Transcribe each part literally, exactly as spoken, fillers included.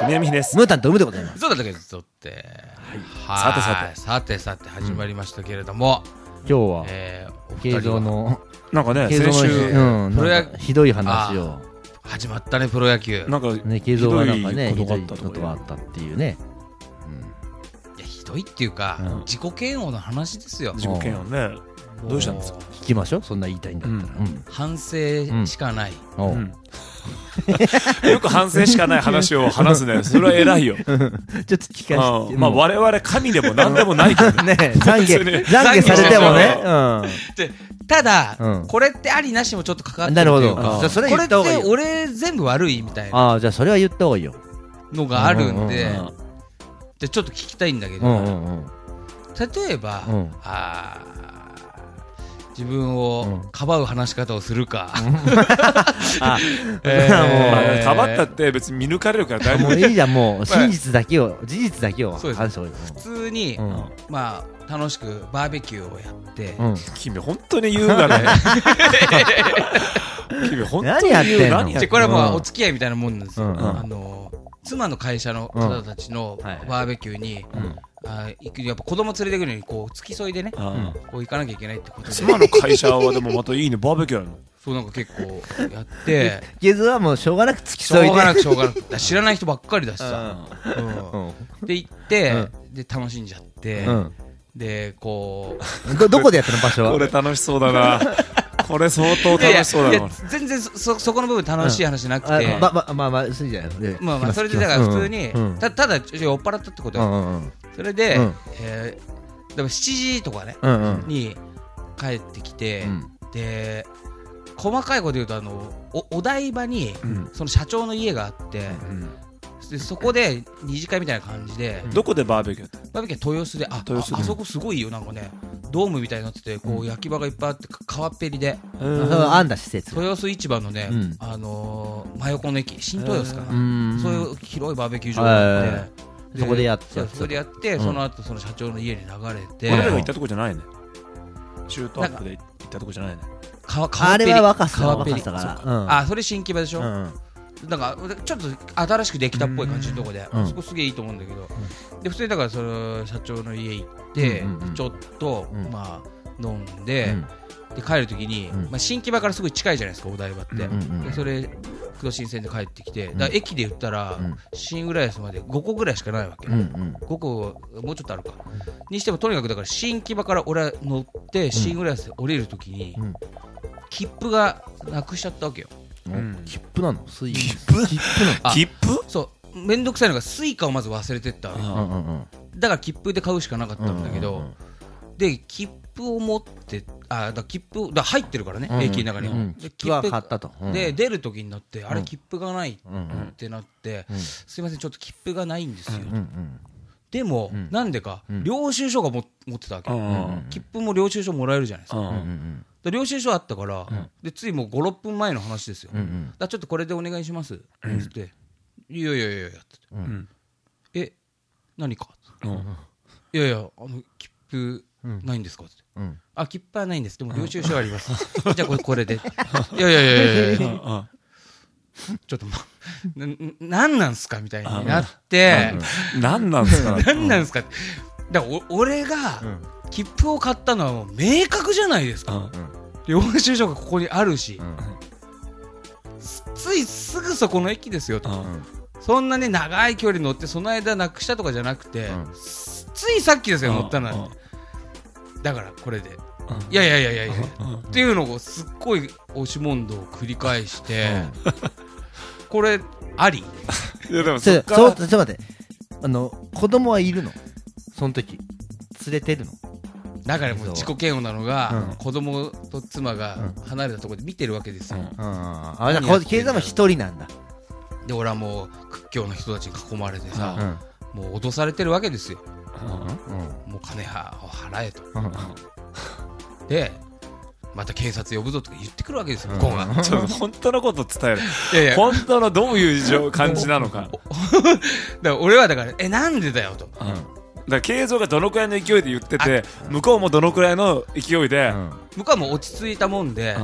南ですムータンと海でございます。 そうだったけどちょっとはいさてさてさてさて始まりましたけれども、 今日はえー、お二慶人は三のなんかね慶三の先週うんプロ野なんかひどい話を始まったねプロ野球。 なんかね慶三はなんかねひどひどいいことがあことがあったっていうね。 いやひどいっていうか、 うん自己嫌悪の話ですよ。 自己嫌悪ねどうしたんですか。 もう聞きましょう。そんな言いたいんだったら。うん反省しかない、 おううんよく反省しかない話を話すね。それは偉いよ。 ちょっと聞かせて。 うんまあ我々神でも何でもないけどね。 ね懺別に悔懺悔されてもね。 でただ、 うんこれってありなしもちょっと関わってなるほど。 るというか、 じゃあそれこれった言っ方がいいよ。 て俺全部悪いみたいなああじゃあそれは言った方がいいよ。 のがあるんで、 うんうんうんでちょっと聞きたいんだけど、 うんうんうん。 例えば、 うんあー自分をうんかばう話し方をするか、 あえーまあかばったって別に見抜かれるから大丈夫。 もういいじゃんもう真実だけを事実だけをそうです話した方がいい。 普通に、 うんまあ楽しくバーベキューをやって、 うん。 君本当に優雅だね。君本当に優雅。 何やってんの何やでこれはもうんうお付き合いみたいなもんなんですよ、 うんあの妻の会社の方たちのうんはいバーベキューに、 うんあ行くやっぱ子供連れてくるのにこう付き添いでね、 うんこう行かなきゃいけないってことで妻の会社はでもまたいいねバーベキューやるの。 そうなんか結構やってゲズはもうしょうがなく付きしょ添いうで。 がなくしょうがなく知らない人ばっかりだしさ、 うんうんで行って、で楽しんじゃって、 うんでこどどこでやったの場所は。 これ楽しそうだな。これ相当ういやいや楽しそうだないや。全然そそそこの部分楽しい話なくて、 あまままあまあそうじゃないでまあまあそれでだから普通に、 うんうんたただちょ酔っ払ったってことよ、 うんうんうんそれで、 うんえー、でもしちじとかね、 うんうんに帰ってきて、 うんで細かいこと言うとあの お, お台場に、 うんその社長の家があって、 うんでそこで二次会みたいな感じで、 どこでバーベキューやったの。 バーベキュー豊洲であ豊洲ああそこすごいよなんかねドームみたいになっててこう焼き場がいっぱいあってか川っぺりでうんあんだ施設。 豊洲市場のね、 うんあのー真横の駅新豊洲かな、 うんそういう広いバーベキュー場があって、 はいそこでやってそうそこでやって、 うんその後その社長の家に流れて、 俺らが行ったとこじゃないね。中途アップで行ったとこじゃないね。 川川っぺりあれは若さ川っぺり若さだから。うんあそれ新木場でしょ、 うんなんかちょっと新しくできたっぽい感じのとこで、 うんそこすげえいいと思うんだけど、で普通にだからその社長の家行って、 うんうんうんちょっと、 うんまあ飲んで、で帰るときに、 うんまあ、新木場からすごい近いじゃないですかお台場って、 うんうんでそれ九度新線で帰ってきて、だから駅で言ったら、 うん新浦安までごこぐらいしかないわけ、 うんうんごこもうちょっとあるか、にしてもとにかくだから新木場から俺は乗って新浦安で降りるときに、 うん切符がなくしちゃったわけよ。 うん切符なのスイ切符切符なのあ切符そうめんどくさいのがスイカをまず忘れてったわけ、 うんうんうんうんだから切符で買うしかなかったんだけど、 うんうんうんで切符を持ってあだから切符だから入ってるからね、 うんうん駅の中に、 うんで切符は買ったとうんで出る時になって、あれうん切符がないっうんうんてなって、 うんすいませんちょっと切符がないんですよ、 うんうんでも、 うんなんでか、 うん領収書がも持ってたわけ、 うんうん切符も領収書もらえるじゃないですか、 ううんうんんで領収書あったから、 んでついもうごろっぷんまえの話ですよ、だかうんうんらちょっとこれでお願いします、 うんつっていやいやいやいやってうんうんえ何かうんいやいやあの切符うんないんですかって、 うんあ切符はないんですでも領収書ありますじゃあこれこれでいやいやいやいやいやうんちょっとまななんなんすかみたいになって何なんですか。 なんなんすかってだからお俺がうん切符を買ったのはもう明確じゃないですか、 うん領収書がここにあるし、 うんついすぐそこの駅ですよと、 うんそんなに長い距離乗ってその間なくしたとかじゃなくて、 うんついさっきですよ乗ったのうんに、だからこれでうんいやいやいやいやいや、 うんっていうのをすっごい押し問答を繰り返して、これありいやでもそそうっからそうちょっと待ってあの子供はいるのその時連れてるのだからもう自己嫌悪なのが、 うん子供と妻が離れたところで見てるわけですよ、 うんああじゃあ経済も一人なんだで俺はもう屈強な人たちに囲まれてさ、 うんもう脅されてるわけですよ、 うんもう金はを払えとうんでまた警察呼ぶぞとか言ってくるわけですよ、 うん向こうがちょっと本当のこと伝える。 いやいや本当のどういう状感じなのか。 だから俺はだからえなんでだよとうんだから慶三がどのくらいの勢いで言ってて、向こうもどのくらいの勢いで、 向こうはもう落ち着いたもんで、 うん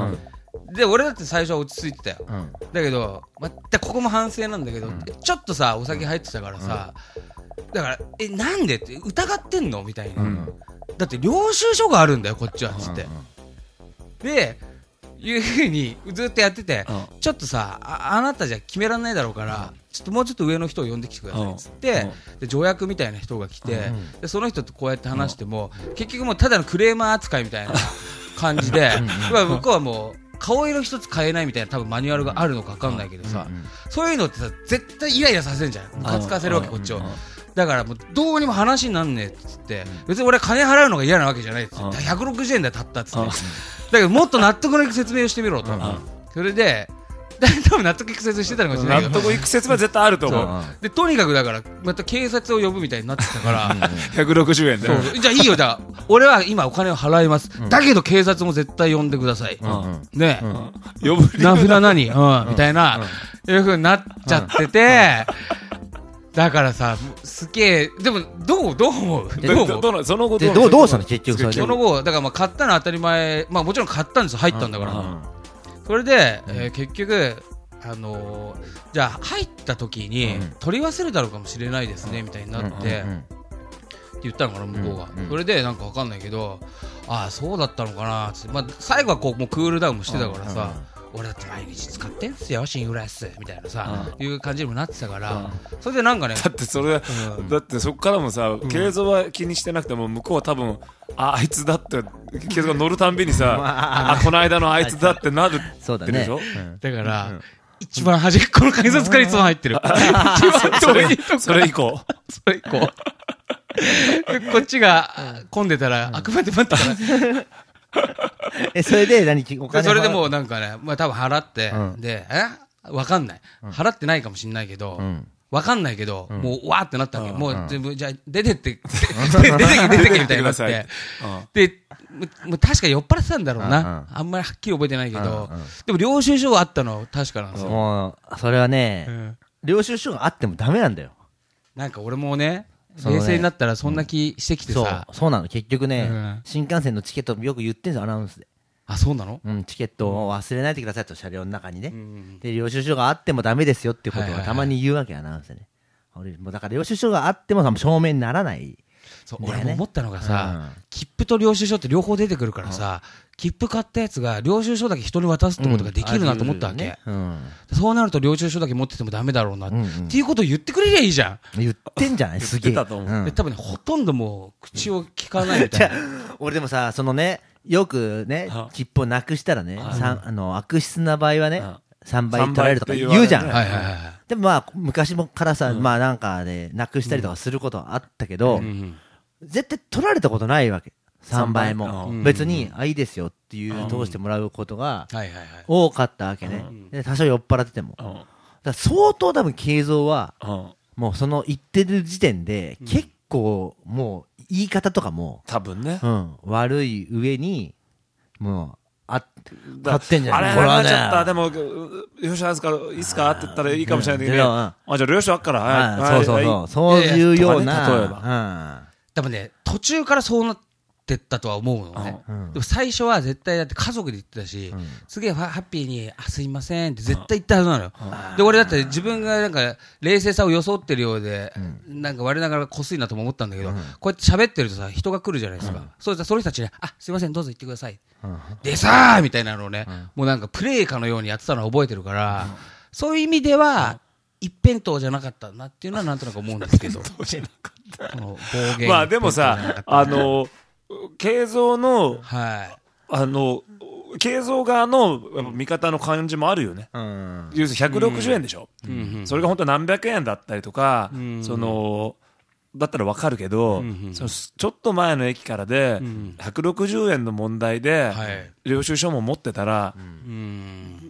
で俺だって最初は落ち着いてたよ、 うん、 だけどまたここも反省なんだけど、うん、ちょっとさお酒入ってたからさ、うん、だからえなんでって疑ってんのみたいな、うん、だって領収書があるんだよこっちはつって、うんうん、でいう風にずっとやってて、うん、ちょっとさ あ, あなたじゃ決められないだろうから、うん、ちょっともうちょっと上の人を呼んできてくださいっつって、うん、で助役みたいな人が来て、うん、でその人とこうやって話しても、うん、結局もうただのクレーマー扱いみたいな感じで向こうはもう顔色一つ変えないみたいな多分マニュアルがあるのか分かんないけどさ、うんうん、そういうのってさ絶対イライラさせるんじゃんムカつかせるわけこっちを、うんうん、だからもうどうにも話になんねえっつって、うん、別に俺は金払うのが嫌なわけじゃないっつって、うん、ひゃくろくじゅうえんでたったっつって、うん、だけどもっと納得のいく説明をしてみろと、うん、それで多分納得いく説明してたのかもしれないけど納得いく説明は絶対あると思うでとにかくだからまた警察を呼ぶみたいになってたからひゃくろくじゅうえんでじゃあいいよだ俺は今お金を払います、うん、だけど警察も絶対呼んでください、うん、ね、うん、 呼ぶ名札何、うん、みたいな、うん、いう風になっちゃってて、うん、だからさすげえでもどうどう思うどう思うどその後どうどうしたの結局それでその後だからまあ買ったのは当たり前まあもちろん買ったんです入ったんだから、うんうんそれで、えー、結局、あのー、じゃあ入った時に、うん、取り忘れたのかもしれないですね、うん、みたいになって、うんうんうん、って言ったのかな向こうが、うんうん、それでなんかわかんないけどああそうだったのかなって、まあ、最後はこうもうクールダウンもしてたからさ、うんうん俺だって毎日使ってんすよシングラスみたいなさ、うん、いう感じにもなってたから、うん、それでなんかねだってそれ、うん、だってそこからもさ、うん、経像は気にしてなくても向こうは多分ああいつだって経像が乗るたんびにさ、まあ、あこの間のあいつだってなるってでしょ、 ねうん、だから、うん、一番端っこの改札からいつも入ってる、うん、 それそれ以降それ以降こっちが混んでたら、うん、あくまで待ってたらえそれで何お金それでもうなんかね、まあ、多分払って、うん、でえわかんない、うん、払ってないかもしれないけど、うん、わかんないけど、うん、もうわーってなったわけ、うん、もう全部じゃあ出てって出てけ出てけみたいになって、でもう確か酔っ払ってたんだろうな、あんまりはっきり覚えてないけど、でも領収書はあったの確かなんですよ。 もうそれはね、うん、領収書があってもダメなんだよ。 なんか俺もね冷静になったらそんな気してきてさ、 そう、そうなの結局ね、うん、新幹線のチケットよく言ってんじゃんアナウンスで。 あそうなの、 うん、チケットを忘れないでくださいと車両の中にね、うん、で領収書があってもダメですよってことはたまに言うわけ、アナウンスでね。俺もうだから領収書があっても証明にならない、 そう、ね、俺も思ったのがさ、うん、切符と領収書って両方出てくるからさ、うん、切符買ったやつが領収書だけ人に渡すってことができるなと思ったわけ、うんねうん、そうなると領収書だけ持っててもダメだろうな、うんうん、っていうことを言ってくれりゃいいじゃん。 言ってんじゃないすげえ、 うん、で多分ねほとんどもう口を聞かないみたいな俺でもさそのねよくね切符をなくしたらね、あの悪質な場合はねさんばい取られるとか言うじゃん、はいはいはい、でもまあ昔もからさ、うん、まあなんかでなくしたりとかすることはあったけど、うん、絶対取られたことないわけさんばいも、うん、別にあいいですよっていう通してもらうことが多かったわけね、うん、で多少酔っ払ってても、うん、だから相当多分慶三は、うん、もうその言ってる時点で結構もう言い方とかも多分ね、 うん、悪い上にもうあ買ってんじゃないあれこれはねちょっとでも領収書あるからいいっすかって言ったらいいかもしれないけど、あじゃあ領収書あっから、 はい、そうそうそうそういうような、例えば、多分ね途中からそうなってったとは思うのね、うん、でも最初は絶対だって家族で言ってたし、うん、すげえハッピーにあすいませんって絶対言ったはずなのよ、うん、で俺だって自分がなんか冷静さを装ってるようで、うん、なんか我ながらこすいなとも思ったんだけど、うん、こうやって喋ってるとさ人が来るじゃないですか、うん、そうしたらその人たちにあすいませんどうぞ言ってください、うん、でさーみたいなのをね、うん、もうなんかプレイかのようにやってたのを覚えてるから、うん、そういう意味では、うん、一辺倒じゃなかったなっていうのはなんとなく思うんですけどまあでもさあの慶三の、はい、あの慶三側のやっぱ味方の感じもあるよね、うん、要するにひゃくろくじゅうえんでしょ、うん、それが本当何百円だったりとか、うん、そのだったら分かるけど、うん、そのちょっと前の駅からで、うん、ひゃくろくじゅうえんの問題で、はい、領収書も持ってたら、うん、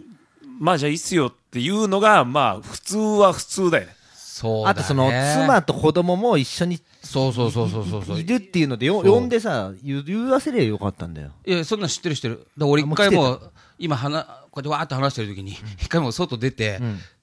まあじゃあいいっすよっていうのがまあ普通は普通だよね。 そうだね。あとその妻と子供も一緒にそうそうそうそうそういるっていうのでよ呼んでさ言わせりゃよかったんだよ。 いやそんなん知ってる知ってる。だから俺一回もう今はなこうやってわーって話してる時に一回も外出て、うん、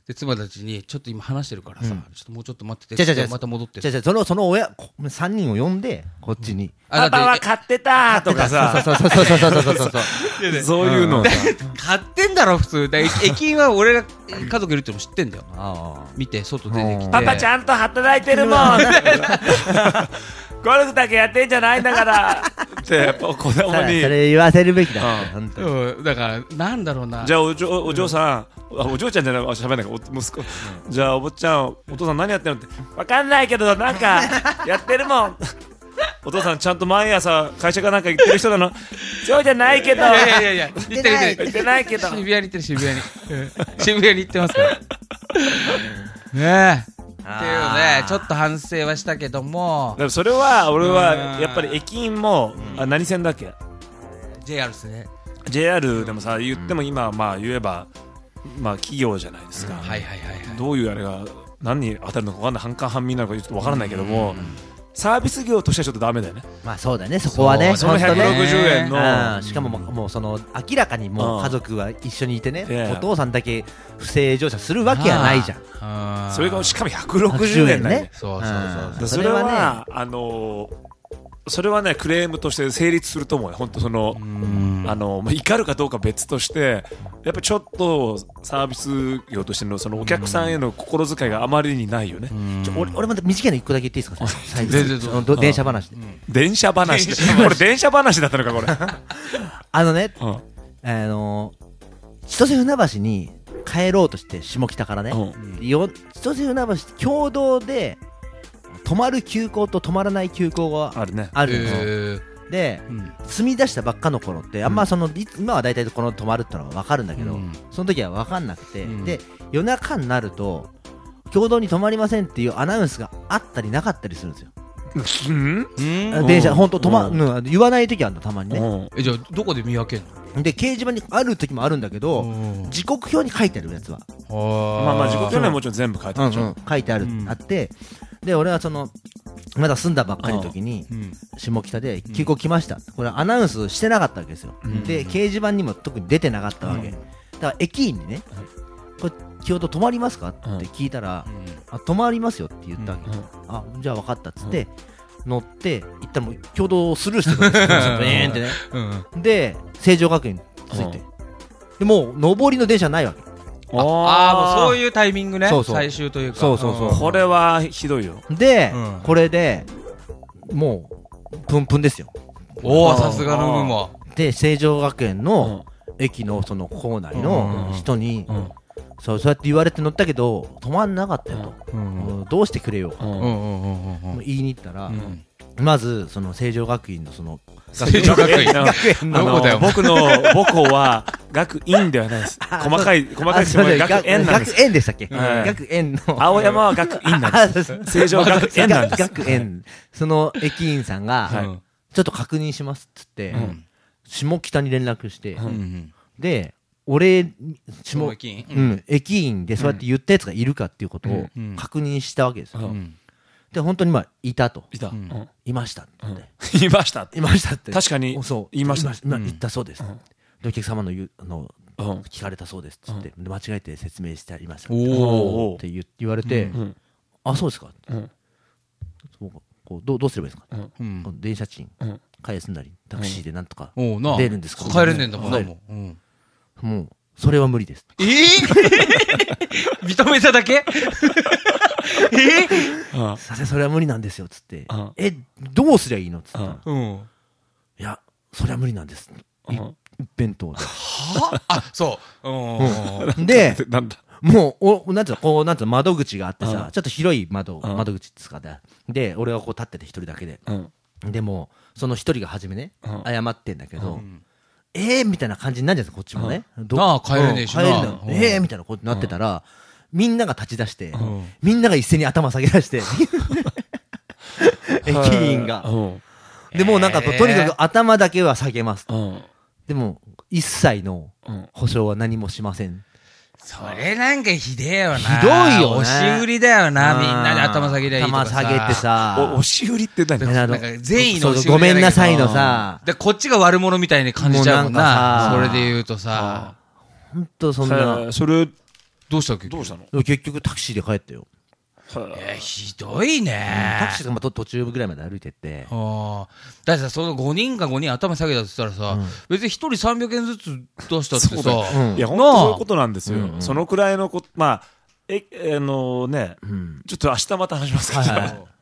で妻たちにちょっと今話してるからさ、うん、ちょっともうちょっと待ってて、じゃじゃまた戻ってじゃじゃそのその親さんにんを呼んでこっちに、うん、 パパは買ってたとかさ、 そうそうそうそうそうそうそうそういうの買ってんだろ普通。駅員は俺が家族いるってのも知ってんだよ。あ見て外出てきて、 パパちゃんと働いてるもんゴルフだけやってんじゃないんだからって子供にそれ言わせるべきだ、 うん、本当だからなんだろうな。 じゃあお嬢お嬢さん、お嬢ちゃんじゃない、しゃべんないから息子、うん、じゃあお坊ちゃんお父さん何やってるのって分かんないけどなんかやってるもんお父さんちゃんと毎朝会社かなんか行ってる人なのそうじゃないけど、いやいやいや行ってない行ってないけど渋谷に行ってる渋谷に渋谷に行ってますからねえっていうね、ちょっと反省はしたけども、 でもそれは俺はやっぱり駅員も、うん、あ何線だっけジェイアール ですね。 ジェイアール でもさ言っても今まあ言えばまあ企業じゃないですか、 うん、はいはいはいはい、 どういうあれが何に当たるのか分かんない、半官半民なのかちょっと分からないけども、うん、サービス業としてはちょっとダメだよね。 まあそうだね、そこはね。 そのひゃくろくじゅうえんの、 うん、しかももうその明らかにもう家族は一緒にいてね、うん、お父さんだけ不正乗車するわけはないじゃん。 あそれがしかもひゃくろくじゅうえんだね。 そうそうそう。 それはね、あのー、それはねクレームとして成立すると思うよ。本当そのあの怒るかどうか別としてやっぱりちょっとサービス業としてのそのお客さんへの心遣いがあまりにないよね。 ちょ俺俺また短いの一個だけ言っていいですか。全然電車話で。 電車話。これ電車話だったのかこれ。 あのね、あの千歳船橋に帰ろうとして下北からね、よ千歳船橋共同で止まる急行と止まらない急行があるね。あるんですよ。えー、で、うん、住み出したばっかの頃ってあんまその、うん、今は大体この止まるってのは分かるんだけど、うん、その時は分かんなくて、うん、で夜中になると共同に止まりませんっていうアナウンスがあったりなかったりするんですよ。うん、電車本当止ま、うん、言わない時あるんだたまにね。 えじゃあどこで見分けるの？ で掲示板にある時もあるんだけど時刻表に書いてあるやつはまあまあ時刻表にはもちろん全部書いてあるでしょ、うんうん、 書いてある、うん、あってで俺はそのまだ住んだばっかりの時に下北で急行来ました、うん、これアナウンスしてなかったわけですよ、うん、で掲示板にも特に出てなかったわけ、うん、だから駅員にねこれ京都止まりますかって聞いたら、うん、あ止まりますよって言ったわけ、うん、あじゃあ分かったっつって、うん、乗って行ったらもう共同スルーしてくるんですよブーンってね、うん、で成城学園ついて、うん、でもう上りの電車ないわけ。 ああもうそういうタイミングね。そうそう最終というかそうそうそう、 うん、これはひどいよ。 で、うん、これでもうプンプンですよ。 おおさすがの群馬で成城学園の駅のその構内の人に、うんうんうん、そうそうやって言われて乗ったけど止まんなかったよと、うんうん、どうしてくれよ、うんうんうんうん、言いに行ったら、うん、まずその成城学院のその成城学院のどこだよ僕の母校は学院ではないです。細かい細かい学園なんです。 学園でしたっけ、はい、学園の青山は学院なんです。成城学園なんです。 学園その駅員さんが、はい、ちょっと確認しますっつって、うん、下北に連絡して、うん、で俺下駅員、うん、駅員でそうやって言ったやつがいるかっていうことを確認したわけですよ、うん、で本当にまあいたといた、うん、 いましたって、うん、 いましたいましたって確かにそう言いました今言ったそうです、うん、でお客様の言うあの、うん、聞かれたそうですっつって、うん、間違えて説明してありましたって言, 言われて、うん、あそうですか、うん、そうこう ど, うどうすればいいですか、うん、電車賃、うん、返すなりタクシーでなんとか出るんですか、 帰れねえんだもんなもう、うんもうそれは無理です。 えー、認めただけ？ えー、させそれは無理なんですよつって。えどうすりゃいいのつって。うん、いやそれは無理なんです。一辺倒で。 はあそう。 うん、でもうおなんていうのこうなんていうの窓口があってさ、ちょっと広い窓窓口ですかね。で俺はこう立ってて一人だけで。でもその一人が初めね謝ってんだけど。えーみたいな感じになるじゃないですかこっちもね。 なあ帰れねえしな。 えーみたいなことになってたらみんなが立ち出してみんなが一斉に頭下げ出して駅員がでもうなんかとにかく頭だけは下げますでも一切の保証は何もしません。 それなんかひでえよな。 ひどいよね。 押し売りだよな。みんなで頭下げりゃいいとかさ。 頭下げてさ。 押し売りって何？ なんか善意の押し売り。 ごめんなさいのさ。 でこっちが悪者みたいに感じちゃうもんな。それで言うとさ。 ほんとそんな。 それどうしたっけ？ どうしたの？ 結局タクシーで帰ったよ。 えー、ひどいね、 うん、タクシーが途中ぐらいまで歩いてって、 あだってさ、そのごにんかごにん頭下げたって言ったらさ、うん、別にひとりさんびゃくえんずつ出したってさ、 うん、いや、本当そういうことなんですよ。うんうん、そのくらいのこと、まあ、え、あのー、ね、うん、ちょっと明日また話しますけど、はいはい